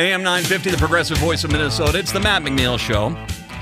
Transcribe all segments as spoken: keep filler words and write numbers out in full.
A M nine fifty, the progressive voice of Minnesota. It's the Matt McNeil Show.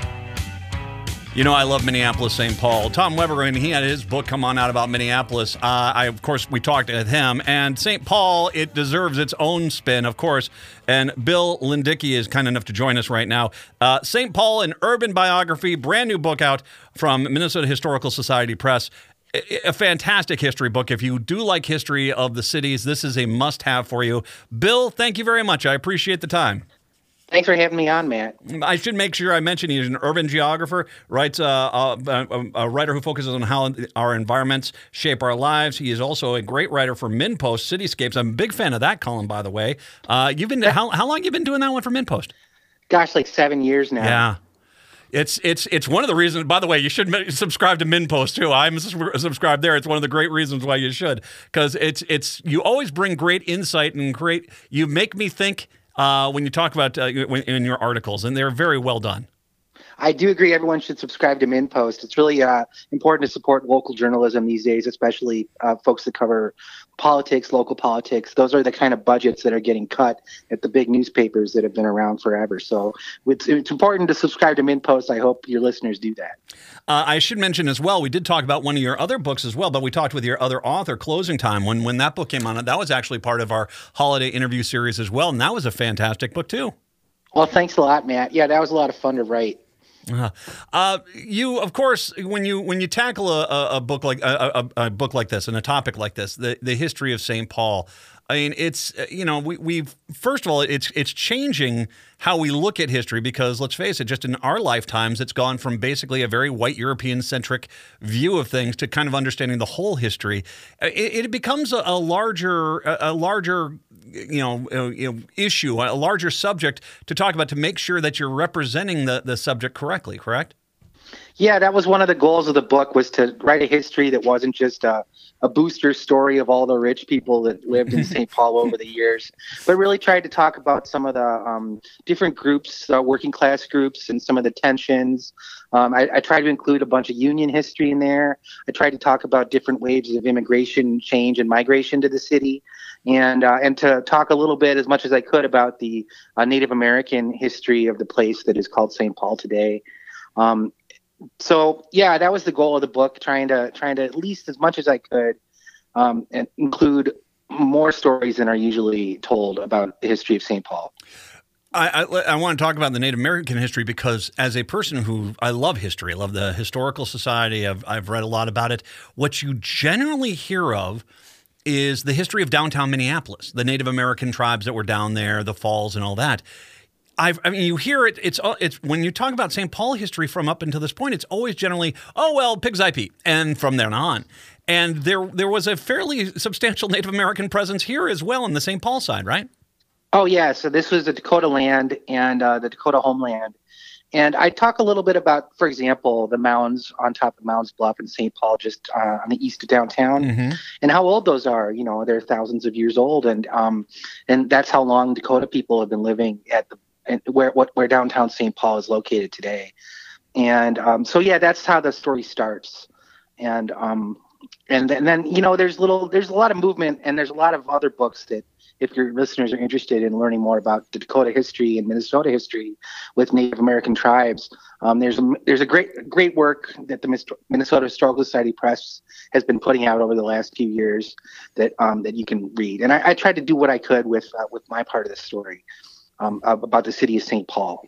You know, I love Minneapolis, Saint Paul. Tom Weber, when he had his book come on out about Minneapolis, uh, I, of course, we talked with him. And Saint Paul, it deserves its own spin, of course. And Bill Lindicki is kind enough to join us right now. Uh, Saint Paul, an urban biography, brand new book out from Minnesota Historical Society Press. A fantastic history book. If you do like history of the cities, this is a must-have for you. Bill, thank you very much. I appreciate the time. Thanks for having me on, Matt. I should make sure I mention he's an urban geographer, writes uh, a, a, a writer who focuses on how our environments shape our lives. He is also a great writer for MinnPost Cityscapes. I'm a big fan of that column, by the way. Uh, you've been how how long have you been doing that one for MinnPost? Gosh, like seven years now. Yeah. It's it's it's one of the reasons. By the way, you should subscribe to MinnPost too. I'm subscribed there. It's one of the great reasons why you should, because it's it's you always bring great insight and great. You make me think uh, when you talk about uh, when, in your articles, and they're very well done. I do agree. Everyone should subscribe to MinnPost. It's really uh, important to support local journalism these days, especially uh, folks that cover politics, local politics. Those are the kind of budgets that are getting cut at the big newspapers that have been around forever. So it's, it's important to subscribe to MinnPost. I hope your listeners do that. Uh, I should mention as well, we did talk about one of your other books as well, but we talked with your other author, Closing Time. When, when that book came on, that was actually part of our holiday interview series as well, and that was a fantastic book too. Well, thanks a lot, Matt. Yeah, that was a lot of fun to write. Uh, uh, you, of course, when you when you tackle a, a, a book like a, a, a book like this and a topic like this, the the history of Saint Paul. I mean, it's you know we we've first of all it's it's changing how we look at history, because let's face it, just in our lifetimes, it's gone from basically a very white European centric view of things to kind of understanding the whole history. It, it becomes a, a larger a, a larger. You know, uh, you know, issue, a larger subject to talk about, to make sure that you're representing the, the subject correctly, correct? Yeah, that was one of the goals of the book, was to write a history that wasn't just a, a booster story of all the rich people that lived in Saint Paul over the years, but really tried to talk about some of the um, different groups, uh, working class groups, and some of the tensions. Um, I, I tried to include a bunch of Union history in there. I tried to talk about different waves of immigration, change, and migration to the city. And uh, and to talk a little bit, as much as I could, about the uh, Native American history of the place that is called Saint Paul today. Um, so yeah, that was the goal of the book, trying to trying to at least as much as I could um, and include more stories than are usually told about the history of Saint Paul. I, I, I want to talk about the Native American history, because as a person who, I love history, I love the Historical Society, I've, I've read a lot about it. What you generally hear of is the history of downtown Minneapolis, the Native American tribes that were down there, the falls and all that. I've, I mean, you hear it, it's it's when you talk about Saint Paul history from up until this point, it's always generally, oh, well, Pigs Eye Pete, and from there on. And there there was a fairly substantial Native American presence here as well on the Saint Paul side, right? Oh, yeah. So this was the Dakota land and uh, the Dakota homeland. And I talk a little bit about, for example, the mounds on top of Mounds Bluff in Saint Paul, just uh, on the east of downtown, mm-hmm. and how old those are. You know, they're thousands of years old, and um, and that's how long Dakota people have been living at the and where what where downtown Saint Paul is located today. And um, so, yeah, that's how the story starts. And um, and, and then you know, there's little there's a lot of movement, and there's a lot of other books that, if your listeners are interested in learning more about the Dakota history and Minnesota history with Native American tribes, um, there's a, there's a great great work that the Minnesota Historical Society Press has been putting out over the last few years that um, that you can read. And I, I tried to do what I could with uh, with my part of the story um, about the city of Saint Paul.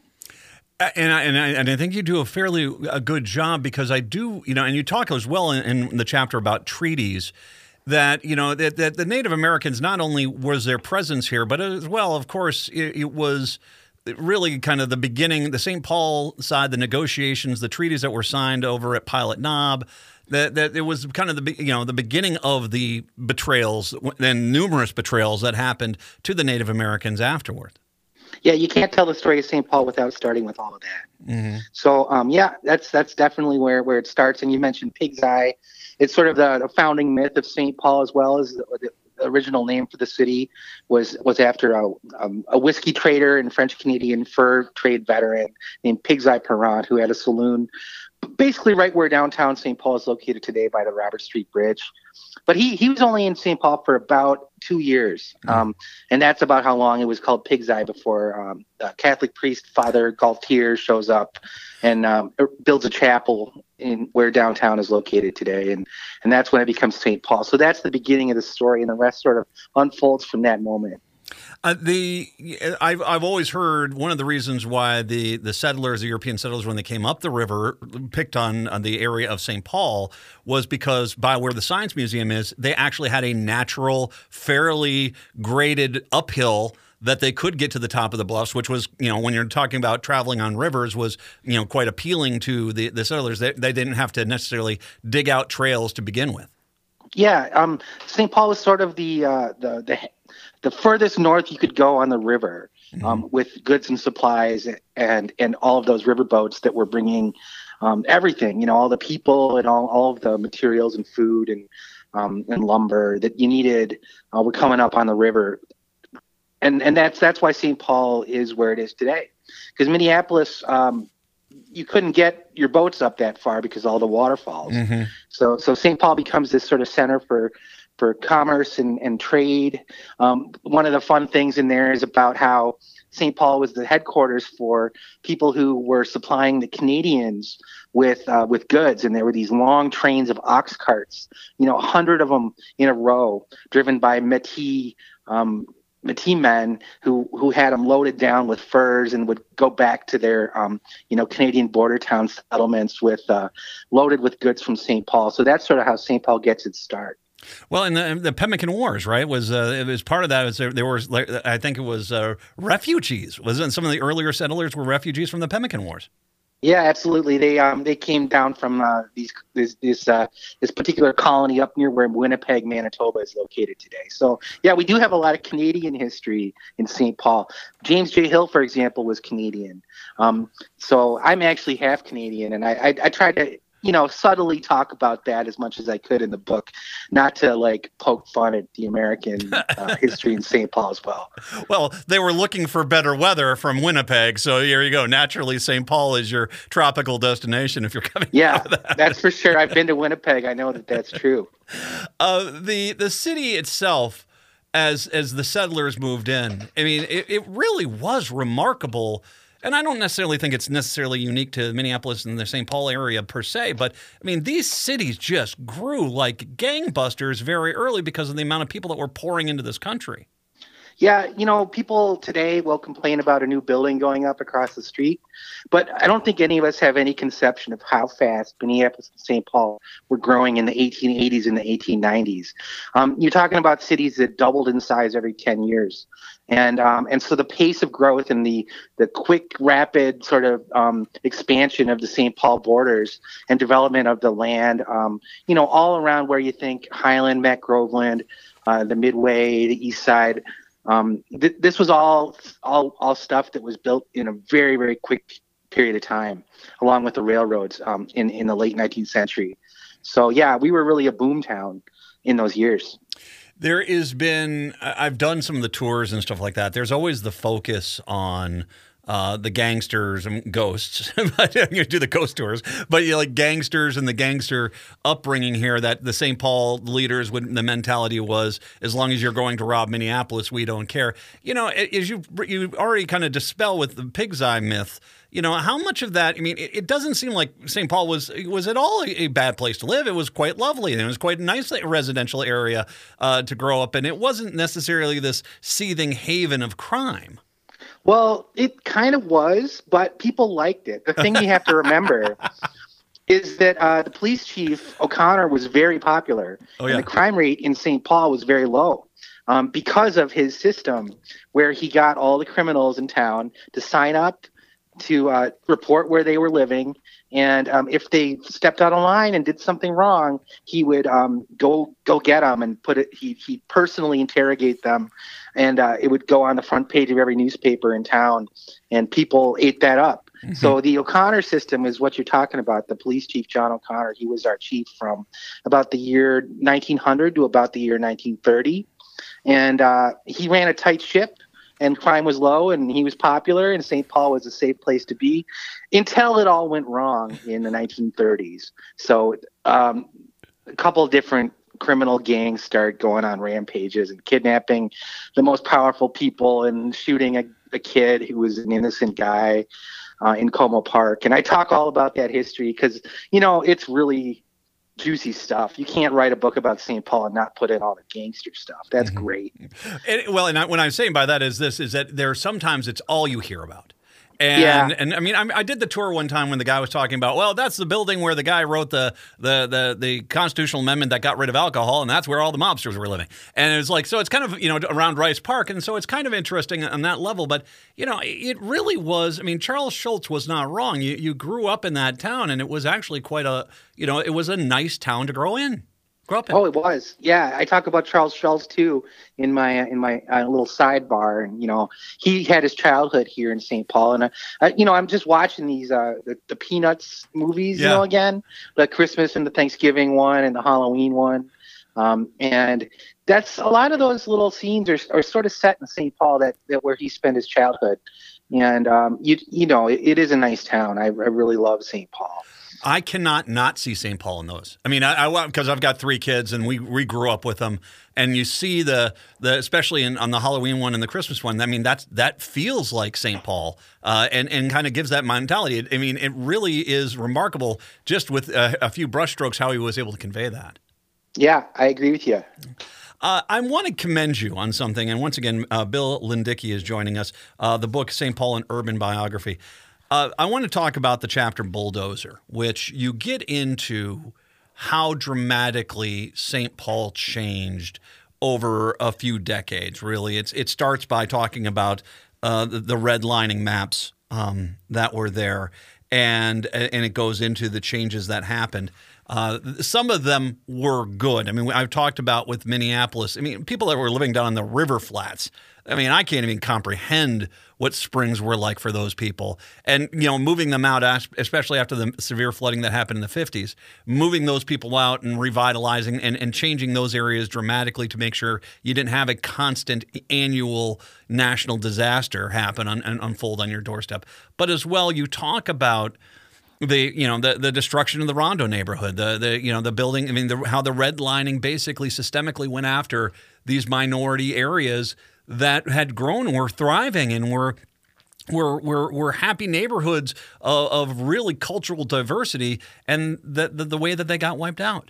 And I, and I and I think you do a fairly a good job, because I do, you know, and you talk as well in, in the chapter about treaties, that, you know, that, that the Native Americans, not only was their presence here, but as well, of course, it, it was really kind of the beginning, the Saint Paul side, the negotiations, the treaties that were signed over at Pilot Knob, that, that it was kind of the, you know, the beginning of the betrayals and numerous betrayals that happened to the Native Americans afterward. Yeah, you can't tell the story of Saint Paul without starting with all of that. Mm-hmm. So, um, yeah, that's that's definitely where, where it starts. And you mentioned Pig's Eye. It's sort of the, the founding myth of Saint Paul, as well as the, the original name for the city was was after a, um, a whiskey trader and French-Canadian fur trade veteran named Pig's Eye Perrant, who had a saloon basically right where downtown Saint Paul is located today by the Robert Street Bridge. But he, he was only in Saint Paul for about two years. Um, and that's about how long it was called Pig's Eye before um, a Catholic priest, Father Gaultier, shows up and um, builds a chapel in where downtown is located today. And, and that's when it becomes Saint Paul. So that's the beginning of the story, and the rest sort of unfolds from that moment. Uh, the I've I've always heard one of the reasons why the, the settlers, the European settlers, when they came up the river, picked on, on the area of Saint Paul was because by where the Science Museum is, they actually had a natural, fairly graded uphill that they could get to the top of the bluffs, which was, you know, when you're talking about traveling on rivers, was, you know, quite appealing to the, the settlers. They, they didn't have to necessarily dig out trails to begin with. Yeah, um, Saint Paul was sort of the uh, the the the furthest north you could go on the river, um, mm-hmm. with goods and supplies and and all of those river boats that were bringing um, everything, you know, all the people and all, all of the materials and food and um, and lumber that you needed uh, were coming up on the river. And and that's that's why Saint Paul is where it is today, because Minneapolis, um, you couldn't get your boats up that far because of all the waterfalls. Mm-hmm. So so Saint Paul becomes this sort of center for for commerce and, and trade. Um, one of the fun things in there is about how Saint Paul was the headquarters for people who were supplying the Canadians with uh, with goods, and there were these long trains of ox carts, you know, a hundred of them in a row, driven by Métis um, Métis men who who had them loaded down with furs and would go back to their um, you know Canadian border town settlements with uh, loaded with goods from Saint Paul. So that's sort of how Saint Paul gets its start. Well, and the, the Pemmican Wars, right, was uh, it was part of that. Was there, there was, I think it was uh, refugees. Wasn't some of the earlier settlers were refugees from the Pemmican Wars? Yeah, absolutely. They um they came down from uh, these this this uh, this particular colony up near where Winnipeg, Manitoba is located today. So yeah, we do have a lot of Canadian history in Saint Paul. James J. Hill, for example, was Canadian. Um, so I'm actually half Canadian, and I I, I tried to, you know, subtly talk about that as much as I could in the book, not to like poke fun at the American uh, history in Saint Paul as well. Well, they were looking for better weather from Winnipeg, so here you go. Naturally, Saint Paul is your tropical destination if you're coming. Yeah, out of that. That's for sure. I've been to Winnipeg. I know that that's true. Uh, the the city itself, as as the settlers moved in, I mean, it, it really was remarkable. And I don't necessarily think it's necessarily unique to Minneapolis and the Saint Paul area per se, but I mean, these cities just grew like gangbusters very early because of the amount of people that were pouring into this country. Yeah, you know, people today will complain about a new building going up across the street, but I don't think any of us have any conception of how fast Minneapolis and Saint Paul were growing in the eighteen eighties and the eighteen nineties. Um, you're talking about cities that doubled in size every ten years. And um, and so the pace of growth and the, the quick, rapid sort of um, expansion of the Saint Paul borders and development of the land, um, you know, all around where you think Highland, Mac Groveland, uh, the Midway, the East Side. Um, th- this was all, all all stuff that was built in a very, very quick period of time, along with the railroads um, in, in the late nineteenth century. So, yeah, we were really a boom town in those years. There has been, I've done some of the tours and stuff like that. There's always the focus on uh, the gangsters and ghosts. You do the ghost tours, but you know, like gangsters and the gangster upbringing here. That the Saint Paul leaders would, the mentality was, as long as you're going to rob Minneapolis, we don't care. You know, as you you already kind of dispel with the Pig's Eye myth. You know, how much of that, I mean, it, it doesn't seem like Saint Paul was was at all a, a bad place to live. It was quite lovely, and it was quite a nice residential area uh, to grow up in. It wasn't necessarily this seething haven of crime. Well, it kind of was, but people liked it. The thing you have to remember is that uh, the police chief, O'Connor, was very popular, oh, yeah. and the crime rate in Saint Paul was very low. Um, because of his system where he got all the criminals in town to sign up to uh, report where they were living, and um, if they stepped out of line and did something wrong, he would um, go go get them and put it. He he personally interrogate them, and uh, it would go on the front page of every newspaper in town, and people ate that up. Mm-hmm. So the O'Connor system is what you're talking about. The police chief, John O'Connor, he was our chief from about the year nineteen hundred to about the year nineteen thirty, and uh, he ran a tight ship. and crime was low, and he was popular, and Saint Paul was a safe place to be, until it all went wrong in the nineteen thirties. So um, a couple of different criminal gangs start going on rampages and kidnapping the most powerful people and shooting a, a kid who was an innocent guy uh, in Como Park. And I talk all about that history because, you know, it's really juicy stuff. You can't write a book about Saint Paul and not put in all the gangster stuff. That's mm-hmm. great. And, well, and I, what I'm saying by that is this, is that there sometimes it's all you hear about. And, yeah. and I mean, I, I did the tour one time when the guy was talking about, well, that's the building where the guy wrote the, the the the constitutional amendment that got rid of alcohol, and that's where all the mobsters were living. And it's like, so it's kind of, you know, around Rice Park, and so it's kind of interesting on that level. But, you know, it really was, I mean, Charles Schulz was not wrong. You, you grew up in that town, and it was actually quite a, you know, it was a nice town to grow in. Oh, it was. Yeah, I talk about Charles Schulz too in my in my uh, little sidebar, and you know, he had his childhood here in Saint Paul, and uh, I, you know, I'm just watching these uh, the, the Peanuts movies, yeah. you know, again, the Christmas and the Thanksgiving one and the Halloween one, um, and that's a lot of those little scenes are, are sort of set in Saint Paul that, that where he spent his childhood, and um, you you know, it, it is a nice town. I, I really love Saint Paul. I cannot not see Saint Paul in those. I mean, I, I because I've got three kids and we we grew up with them, and you see the the especially in, on the Halloween one and the Christmas one. I mean, that's that feels like Saint Paul, uh, and and kind of gives that mentality. I mean, it really is remarkable just with a, a few brushstrokes how he was able to convey that. Yeah, I agree with you. Uh, I want to commend you on something, and once again, uh, Bill Lindicki is joining us. Uh, the book Saint Paul: An Urban Biography. Uh, I want to talk about the chapter Bulldozer, which you get into how dramatically Saint Paul changed over a few decades, really. It's, it starts by talking about uh, the, the redlining maps um, that were there, and, and it goes into the changes that happened. Uh, some of them were good. I mean, I've talked about with Minneapolis. I mean, people that were living down in the river flats. I mean, I can't even comprehend what springs were like for those people. And, you know, moving them out, especially after the severe flooding that happened in the fifties, moving those people out and revitalizing and, and changing those areas dramatically to make sure you didn't have a constant annual national disaster happen on, and unfold on your doorstep. But as well, you talk about the, you know, the, the destruction of the Rondo neighborhood, the, the, you know, the building, I mean, the, how the redlining basically systemically went after these minority areas that had grown and were thriving and were were were, were happy neighborhoods of, of really cultural diversity, and the, the the way that they got wiped out.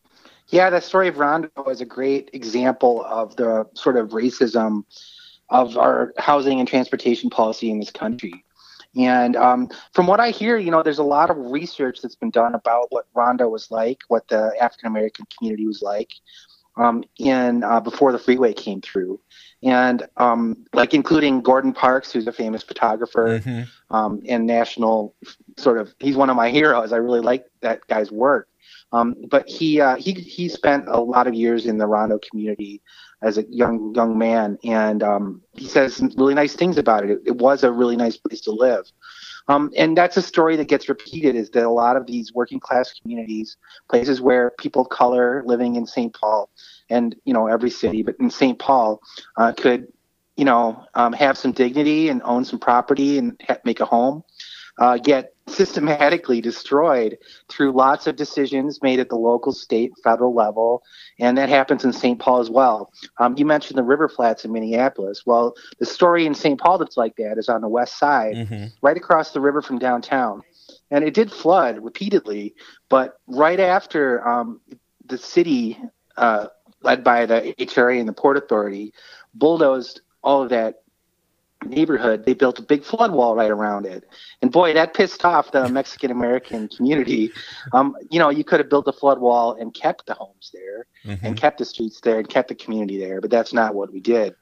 Yeah, the story of Rondo is a great example of the sort of racism of our housing and transportation policy in this country. And um, from what I hear, you know, there's a lot of research that's been done about what Rondo was like, what the African American community was like um, in uh, before the freeway came through. And um, like including Gordon Parks, who's a famous photographer mm-hmm. um, and national sort of, he's one of my heroes. I really like that guy's work. Um, but he, uh, he he spent a lot of years in the Rondo community as a young young man, and um, he says some really nice things about it. it. It was a really nice place to live. Um, and that's a story that gets repeated, is that a lot of these working class communities, places where people of color living in Saint Paul, and, you know, every city, but in Saint Paul, uh, could, you know, um, have some dignity and own some property and ha- make a home, uh, get systematically destroyed through lots of decisions made at the local, state, federal level. And that happens in Saint Paul as well. Um, you mentioned the river flats in Minneapolis. Well, the story in Saint Paul that's like that is on the west side, mm-hmm. right across the river from downtown. And it did flood repeatedly, but right after um, the city, uh, led by the H R A and the Port Authority, bulldozed all of that neighborhood, they built a big flood wall right around it. And boy, that pissed off the Mexican-American community. Um, you know, you could have built a flood wall and kept the homes there mm-hmm. and kept the streets there and kept the community there, but that's not what we did.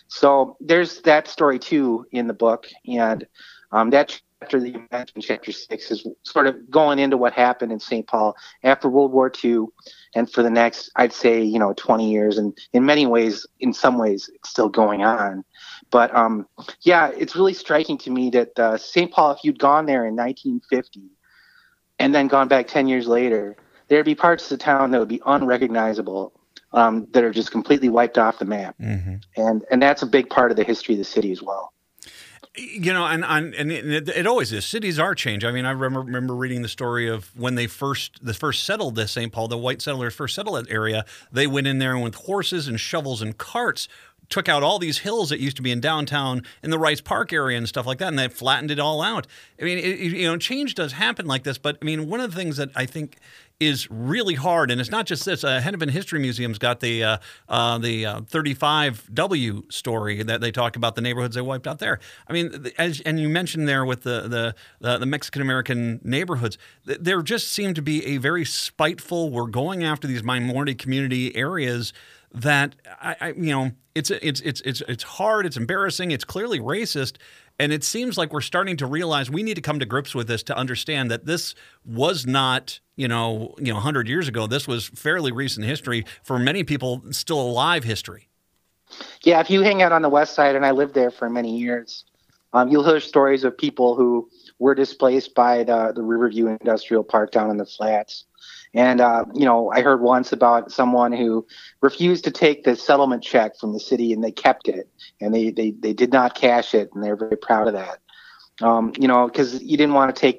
So there's that story too in the book. And um, that chapter that you mentioned, chapter six, is sort of going into what happened in Saint Paul after World War Two and for the next, I'd say, you know, twenty years. And in many ways, in some ways, it's still going on. But um, yeah, it's really striking to me that uh, Saint Paul, if you'd gone there in nineteen fifty and then gone back ten years later, there'd be parts of the town that would be unrecognizable um, that are just completely wiped off the map. Mm-hmm. And and that's a big part of the history of the city as well. You know, and and, and it, it always is. Cities are changed. I mean, I remember remember reading the story of when they first the first settled this Saint Paul, the white settlers first settled that area. They went in there and with horses and shovels and carts took out all these hills that used to be in downtown in the Rice Park area and stuff like that, and they flattened it all out. I mean, it, you know, change does happen like this, but I mean, one of the things that I think is really hard, and it's not just this. Uh, Hennepin History Museum's got the uh, uh, the uh, thirty-five W story that they talk about the neighborhoods they wiped out there. I mean, as and you mentioned there with the the the, the Mexican American neighborhoods, there just seemed to be a very spiteful. We're going after these minority community areas. That I, I, you know, it's it's it's it's it's hard. It's embarrassing. It's clearly racist, and it seems like we're starting to realize we need to come to grips with this to understand that this was not, you know, you know, one hundred years ago. This was fairly recent history for many people, still alive history. Yeah, if you hang out on the west side, and I lived there for many years, um, you'll hear stories of people who were displaced by the the Riverview Industrial Park down in the flats. And, uh, you know, I heard once about someone who refused to take the settlement check from the city, and they kept it, and they, they, they did not cash it, and they're very proud of that. Um, you know, because you didn't want to take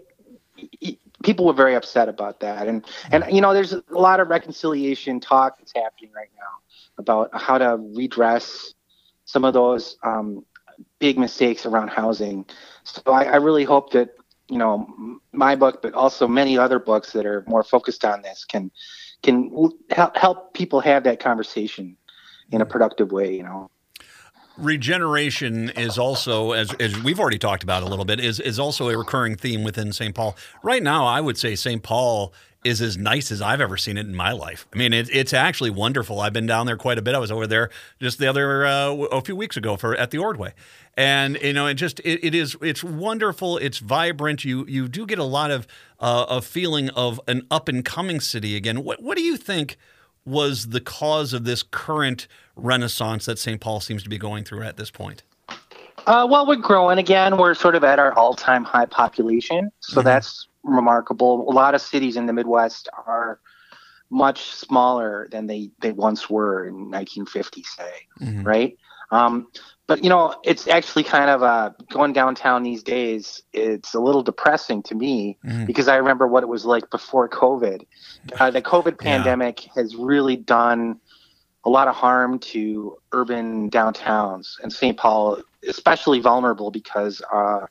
– people were very upset about that. And, and, you know, there's a lot of reconciliation talk that's happening right now about how to redress some of those um, big mistakes around housing. So I, I really hope that, you know, my book, but also many other books that are more focused on this can can help help people have that conversation in a productive way, you know. Regeneration is also, as, as we've already talked about a little bit, is is also a recurring theme within Saint Paul. Right now, I would say Saint Paul is as nice as I've ever seen it in my life. I mean, it, it's actually wonderful. I've been down there quite a bit. I was over there just the other uh, a few weeks ago for at the Ordway. And, you know, it just it, it is it's wonderful. It's vibrant. You you do get a lot of uh, a feeling of an up and coming city again. What what do you think was the cause of this current renaissance that Saint Paul seems to be going through at this point? Uh, well, we're growing again. We're sort of at our all time high population, so mm-hmm. that's remarkable. A lot of cities in the Midwest are much smaller than they they once were in nineteen fifty, say, mm-hmm. right? Um, But, you know, it's actually kind of uh, going downtown these days. It's a little depressing to me mm. because I remember what it was like before COVID. Uh, the COVID pandemic yeah. has really done a lot of harm to urban downtowns, and Saint Paul especially vulnerable because uh,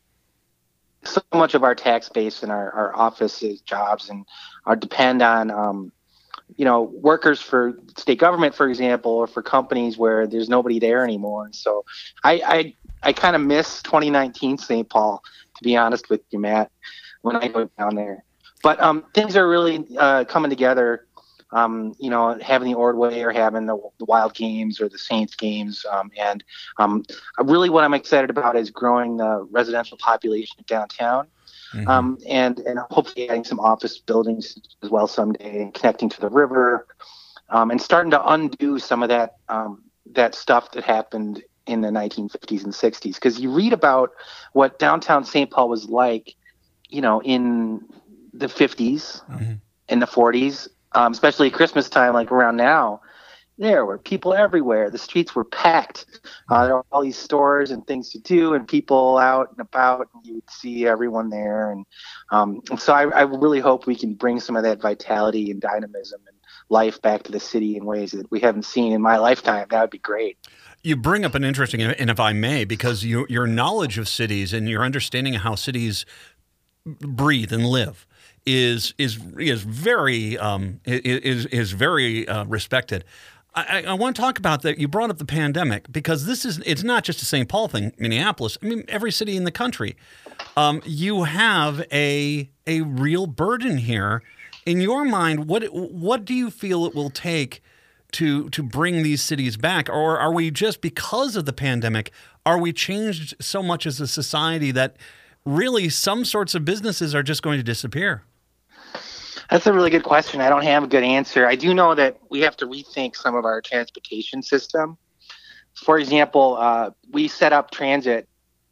so much of our tax base and our, our offices, jobs, and are depend on um, you know, workers for state government, for example, or for companies where there's nobody there anymore. And so I I, I kind of miss twenty nineteen Saint Paul, to be honest with you, Matt, when I go down there. But um, things are really uh, coming together, um, you know, having the Ordway or having the, the Wild games or the Saints games. Um, and um, really what I'm excited about is growing the residential population downtown. Mm-hmm. Um, and, and hopefully adding some office buildings as well someday, and connecting to the river, um, and starting to undo some of that um, that stuff that happened in the nineteen fifties and sixties. Because you read about what downtown Saint Paul was like, you know, in the fifties, mm-hmm. in the forties, um, especially at Christmas time, like around now. There were people everywhere. The streets were packed. Uh, there were all these stores and things to do, and people out and about. And you would see everyone there, and, um, and so I, I really hope we can bring some of that vitality and dynamism and life back to the city in ways that we haven't seen in my lifetime. That would be great. You bring up an interesting, and if I may, because you, your knowledge of cities and your understanding of how cities breathe and live is is is very um, is is very uh, respected. I, I want to talk about that. You brought up the pandemic because this is, it's not just a Saint Paul thing, Minneapolis. I mean, every city in the country. Um, you have a a real burden here. In your mind, what what do you feel it will take to to bring these cities back? Or are we just, because of the pandemic, are we changed so much as a society that really some sorts of businesses are just going to disappear? That's a really good question. I don't have a good answer. I do know that we have to rethink some of our transportation system. For example, uh, we set up transit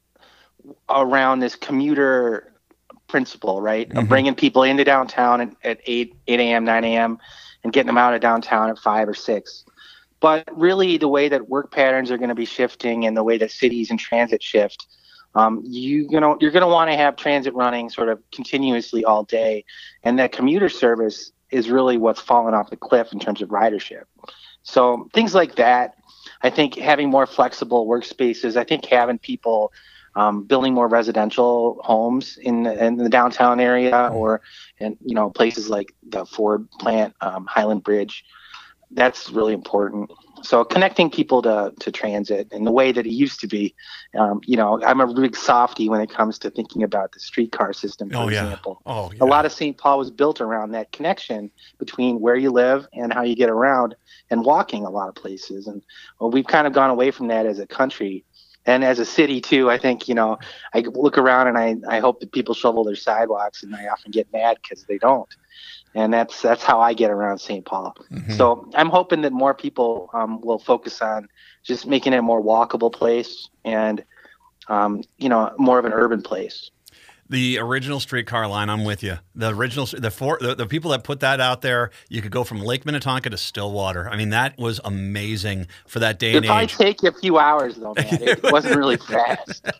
around this commuter principle, right? Mm-hmm. Of bringing people into downtown at, at eight, eight a.m., nine a.m., and getting them out of downtown at five or six. But really, the way that work patterns are going to be shifting and the way that cities and transit shift, um, you, you know, you're going to want to have transit running sort of continuously all day. And that commuter service is really what's fallen off the cliff in terms of ridership. So things like that, I think having more flexible workspaces, I think having people um, building more residential homes in the, in the downtown area or in, you know, places like the Ford plant, um, Highland Bridge, that's really important. So connecting people to, to transit in the way that it used to be. Um, you know, I'm a big softie when it comes to thinking about the streetcar system, for oh, yeah. example. Oh, yeah. A lot of Saint Paul was built around that connection between where you live and how you get around and walking a lot of places. And well, we've kind of gone away from that as a country. And as a city, too, I think, you know, I look around and I, I hope that people shovel their sidewalks, and I often get mad because they don't. And that's that's how I get around Saint Paul. Mm-hmm. So I'm hoping that more people um, will focus on just making it a more walkable place and, um, you know, more of an urban place. The original streetcar line, I'm with you. The original, the four, the, the people that put that out there, you could go from Lake Minnetonka to Stillwater. I mean, that was amazing for that day and age. It probably take you a few hours, though, man. It wasn't really fast.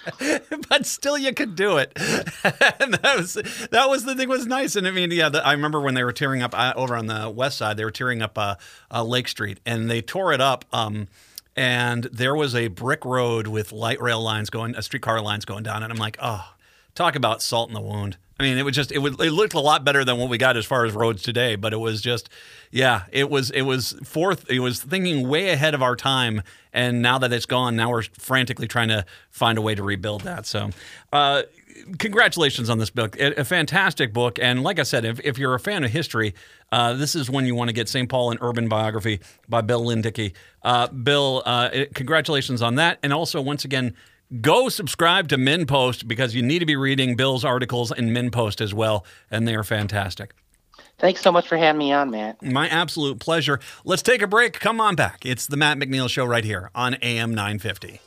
But still, you could do it. And that was that was the thing. Was nice. And I mean, yeah, the, I remember when they were tearing up uh, over on the west side, they were tearing up uh, uh, Lake Street, and they tore it up. Um, and there was a brick road with light rail lines going, uh, streetcar lines going down, and I'm like, oh. Talk about salt in the wound. I mean, it was just it would it looked a lot better than what we got as far as roads today, but it was just yeah, it was it was fourth it was thinking way ahead of our time, and now that it's gone, now we're frantically trying to find a way to rebuild that. So, uh, congratulations on this book. A, a fantastic book, and like I said, if if you're a fan of history, uh, this is when you want to get Saint Paul: An Urban Biography by Bill Lindicky. Uh, Bill, uh, congratulations on that, and also once again, go subscribe to MinnPost because you need to be reading Bill's articles in MinnPost as well, and they are fantastic. Thanks so much for having me on, Matt. My absolute pleasure. Let's take a break. Come on back. It's the Matt McNeil Show right here on A M nine fifty.